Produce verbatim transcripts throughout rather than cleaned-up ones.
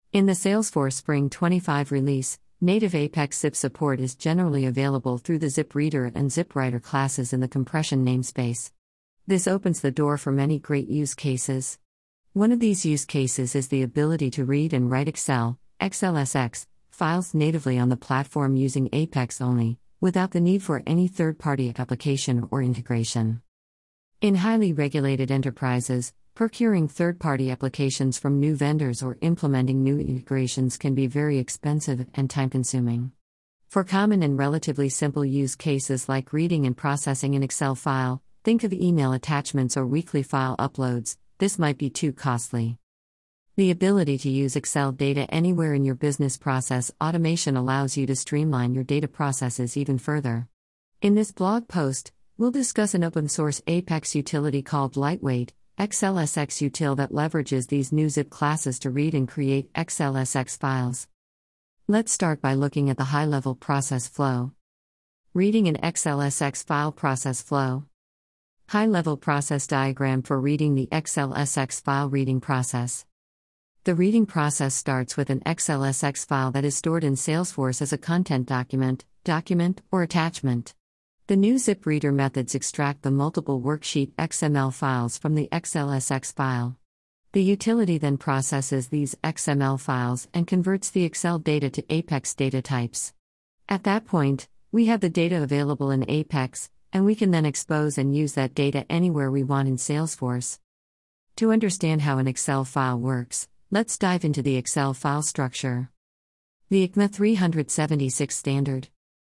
In the Salesforce Spring twenty-five release, native Apex Zip support is generally available through the ZipReader and ZipWriter classes in the compression namespace. This opens the door for many great use cases. One of these use cases is the ability to read and write Excel, X L S X, files natively on the platform using Apex only, without the need for any third-party application or integration. In highly regulated enterprises, procuring third-party applications from new vendors or implementing new integrations can be very expensive and time-consuming. For common and relatively simple use cases like reading and processing an Excel file, think of email attachments or weekly file uploads, this might be too costly. The ability to use Excel data anywhere in your business process automation allows you to streamline your data processes even further. In this blog post, we'll discuss an open-source Apex utility called Lightweight, X L S X util that leverages these new zip classes to read and create X L S X files. Let's start by looking at the high-level process flow. Reading an X L S X file process flow. High-level process diagram for reading the X L S X file reading process. The reading process starts with an X L S X file that is stored in Salesforce as a content document, document, or attachment. The new ZipReader methods extract the multiple worksheet X M L files from the X L S X file. The utility then processes these X M L files and converts the Excel data to Apex data types. At that point, we have the data available in Apex, and we can then expose and use that data anywhere we want in Salesforce. To understand how an Excel file works, let's dive into the Excel file structure. The I C M A three seventy-six standard.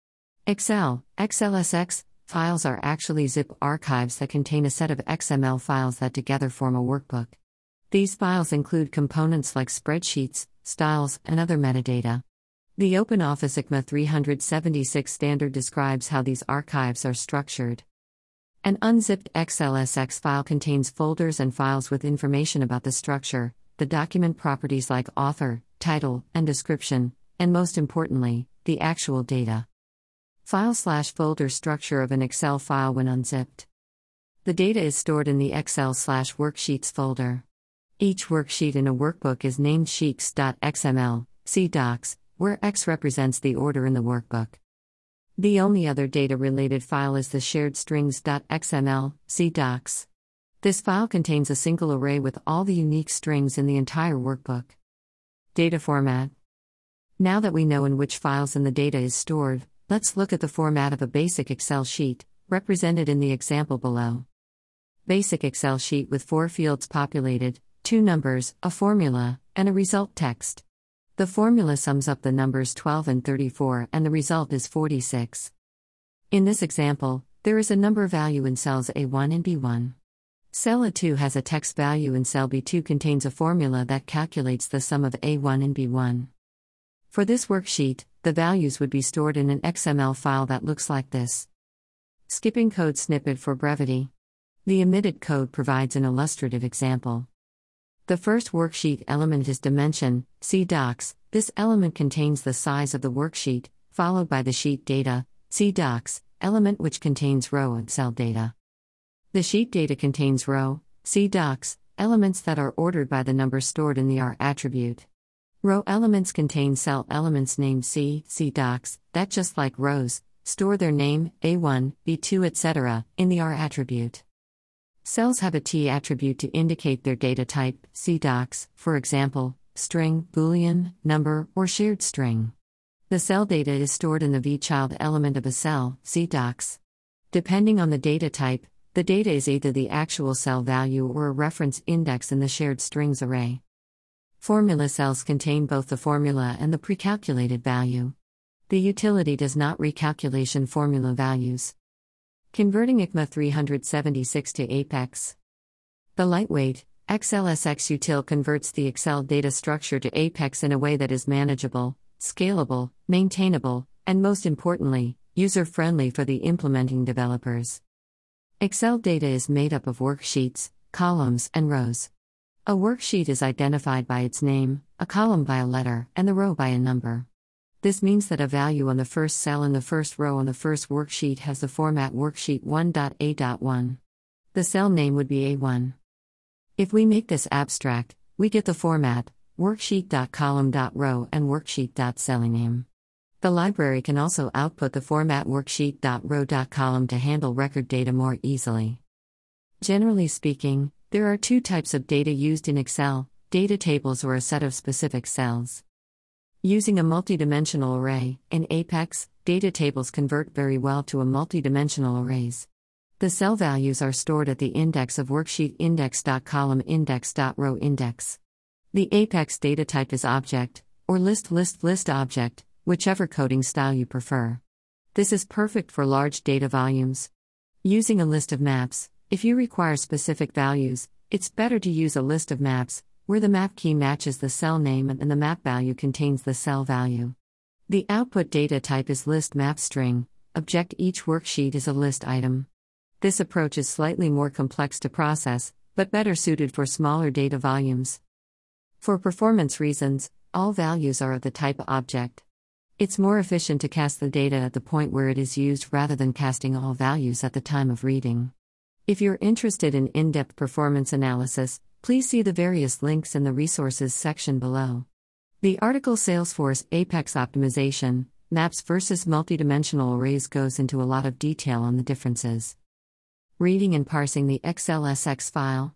Excel, X L S X, files are actually zip archives that contain a set of X M L files that together form a workbook. These files include components like spreadsheets, styles, and other metadata. The OpenOffice I C M A three seventy-six standard describes how these archives are structured. An unzipped X L S X file contains folders and files with information about the structure, the document properties like author, title, and description, and most importantly, the actual data. File-slash-folder structure of an Excel file when unzipped. The data is stored in the Excel-slash-worksheets folder. Each worksheet in a workbook is named sheets.xml, see docs, where X represents the order in the workbook. The only other data-related file is the shared strings.xml, see docs. This file contains a single array with all the unique strings in the entire workbook. Data format. Now that we know in which files in the data is stored, let's look at the format of a basic Excel sheet, represented in the example below. Basic Excel sheet with four fields populated, two numbers, a formula, and a result text. The formula sums up the numbers twelve and thirty-four and the result is forty-six. In this example, there is a number value in cells A one and B one. Cell A two has a text value and cell B two contains a formula that calculates the sum of A one and B one. For this worksheet, the values would be stored in an X M L file that looks like this. Skipping code snippet for brevity. The omitted code provides an illustrative example. The first worksheet element is dimension, see docs. This element contains the size of the worksheet, followed by the sheet data, see docs, element which contains row and cell data. The sheet data contains row, see docs, elements that are ordered by the number stored in the R attribute. Row elements contain cell elements named C, see docs, that just like rows, store their name, A one, B two, et cetera, in the R attribute. Cells have a T attribute to indicate their data type, see docs, for example, string, boolean, number, or shared string. The cell data is stored in the vChild element of a cell, see docs. Depending on the data type, the data is either the actual cell value or a reference index in the shared strings array. Formula cells contain both the formula and the precalculated value. The utility does not recalculation formula values. Converting I C M A three seventy-six to Apex. The lightweight, X L S X util converts the Excel data structure to Apex in a way that is manageable, scalable, maintainable, and most importantly, user-friendly for the implementing developers. Excel data is made up of worksheets, columns, and rows. A worksheet is identified by its name, a column by a letter, and the row by a number. This means that a value on the first cell in the first row on the first worksheet has the format worksheet one dot A dot one. The cell name would be A one. If we make this abstract, we get the format, worksheet.column.row, and worksheet.celliname. The library can also output the format worksheet.row.column to handle record data more easily. Generally speaking, there are two types of data used in Excel: data tables or a set of specific cells. Using a multidimensional array, in Apex, data tables convert very well to a multidimensional arrays. The cell values are stored at the index of worksheet index.column index.row index. The Apex data type is object, or list list list object, whichever coding style you prefer. This is perfect for large data volumes. Using a list of maps, if you require specific values, it's better to use a list of maps, where the map key matches the cell name and the map value contains the cell value. The output data type is list map string, object. Each worksheet is a list item. This approach is slightly more complex to process, but better suited for smaller data volumes. For performance reasons, all values are of the type object. It's more efficient to cast the data at the point where it is used rather than casting all values at the time of reading. If you're interested in in-depth performance analysis, please see the various links in the resources section below. The article Salesforce Apex Optimization, Maps versus Multidimensional Arrays goes into a lot of detail on the differences. Reading and parsing the X L S X file.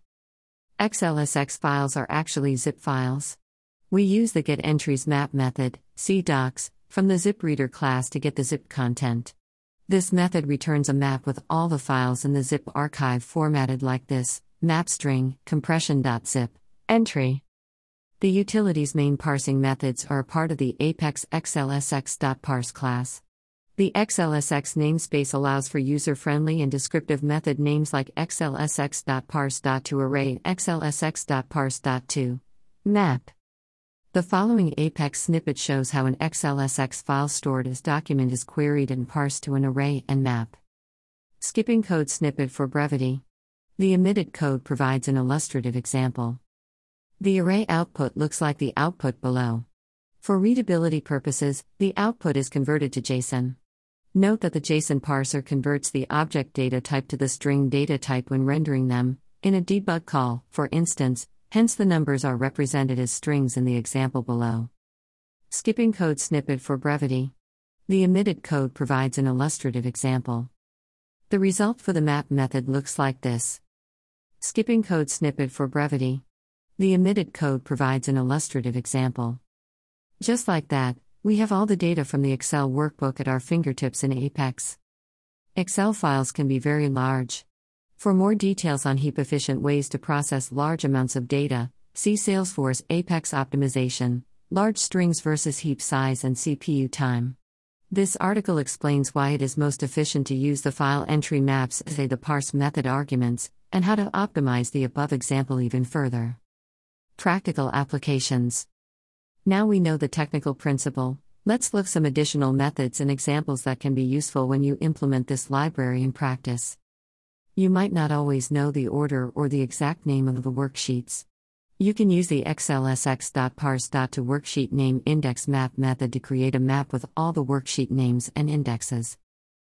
X L S X files are actually zip files. We use the getEntries map method, see docs, from the ZipReader class to get the zip content. This method returns a map with all the files in the zip archive formatted like this: map string, compression.zip, entry. The utility's main parsing methods are a part of the Apex X L S X.parse class. The X L S X namespace allows for user-friendly and descriptive method names like X L S X.parse.toArray and X L S X.parse.to map. The following Apex snippet shows how an X L S X file stored as document is queried and parsed to an array and map. Skipping code snippet for brevity. The omitted code provides an illustrative example. The array output looks like the output below. For readability purposes, the output is converted to JSON. Note that the JSON parser converts the object data type to the string data type when rendering them, in a debug call, for instance, hence the numbers are represented as strings in the example below. Skipping code snippet for brevity. The omitted code provides an illustrative example. The result for the map method looks like this. Skipping code snippet for brevity. The omitted code provides an illustrative example. Just like that, we have all the data from the Excel workbook at our fingertips in Apex. Excel files can be very large. For more details on heap-efficient ways to process large amounts of data, see Salesforce Apex Optimization, Large Strings versus Heap Size and C P U Time. This article explains why it is most efficient to use the file entry maps as the parse method arguments, and how to optimize the above example even further. Practical applications. Now we know the technical principle, let's look some additional methods and examples that can be useful when you implement this library in practice. You might not always know the order or the exact name of the worksheets. You can use the X L S X.parse.toWorksheet name index map method to create a map with all the worksheet names and indexes.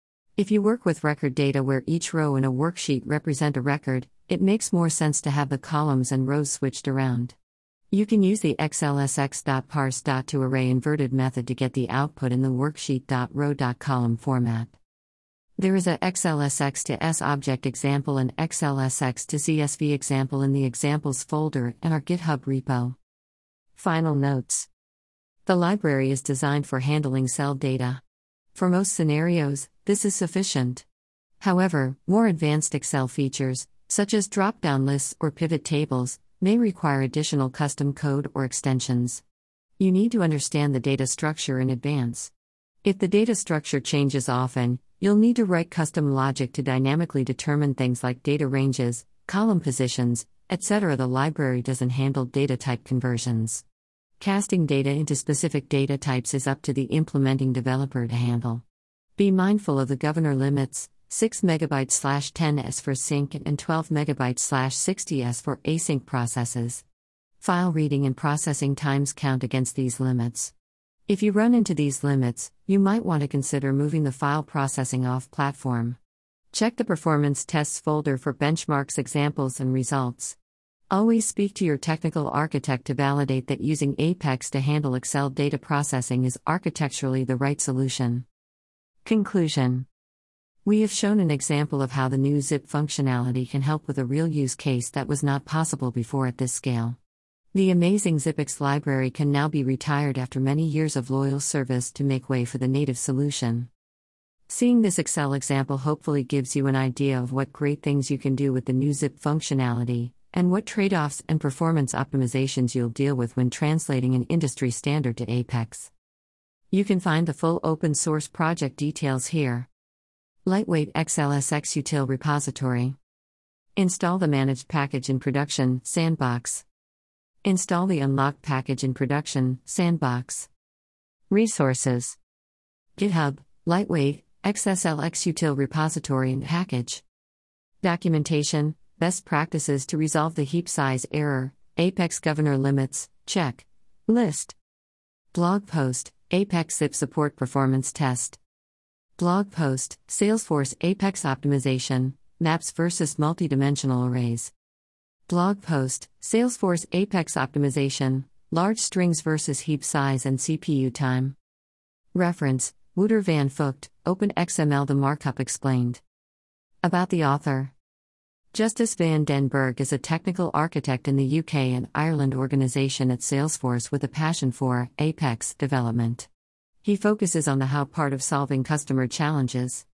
If you work with record data where each row in a worksheet represent a record, it makes more sense to have the columns and rows switched around. You can use the X L S X.parse.toArray inverted method to get the output in the worksheet.row.column format. There is a X L S X to S object example and X L S X to C S V example in the examples folder and our GitHub repo. Final notes. The library is designed for handling cell data. For most scenarios, this is sufficient. However, more advanced Excel features, such as drop-down lists or pivot tables, may require additional custom code or extensions. You need to understand the data structure in advance. If the data structure changes often, you'll need to write custom logic to dynamically determine things like data ranges, column positions, et cetera. The library doesn't handle data type conversions. Casting data into specific data types is up to the implementing developer to handle. Be mindful of the governor limits, six megabytes slash ten S for sync and twelve megabytes slash sixty S for async processes. File reading and processing times count against these limits. If you run into these limits, you might want to consider moving the file processing off platform. Check the performance tests folder for benchmarks, examples, and results. Always speak to your technical architect to validate that using Apex to handle Excel data processing is architecturally the right solution. Conclusion. We have shown an example of how the new Zip functionality can help with a real use case that was not possible before at this scale. The amazing ZipX library can now be retired after many years of loyal service to make way for the native solution. Seeing this Excel example hopefully gives you an idea of what great things you can do with the new Zip functionality, and what trade-offs and performance optimizations you'll deal with when translating an industry standard to Apex. You can find the full open source project details here. Lightweight X L S X Util repository. Install the managed package in production, Sandbox. Install the unlocked package in production, Sandbox. Resources. GitHub, Lightweight, X S L X Util repository and package. Documentation, best practices to resolve the heap size error, Apex governor limits, check. List. Blog post, Apex Zip support performance test. Blog post, Salesforce Apex optimization, maps versus multidimensional arrays. Blog post, Salesforce Apex optimization, large strings versus heap size and C P U time. Reference, Wouter van Vogt, OpenXML The Markup Explained. About the author. Justus van den Berg is a technical architect in the U K and Ireland organization at Salesforce with a passion for Apex development. He focuses on the how part of solving customer challenges.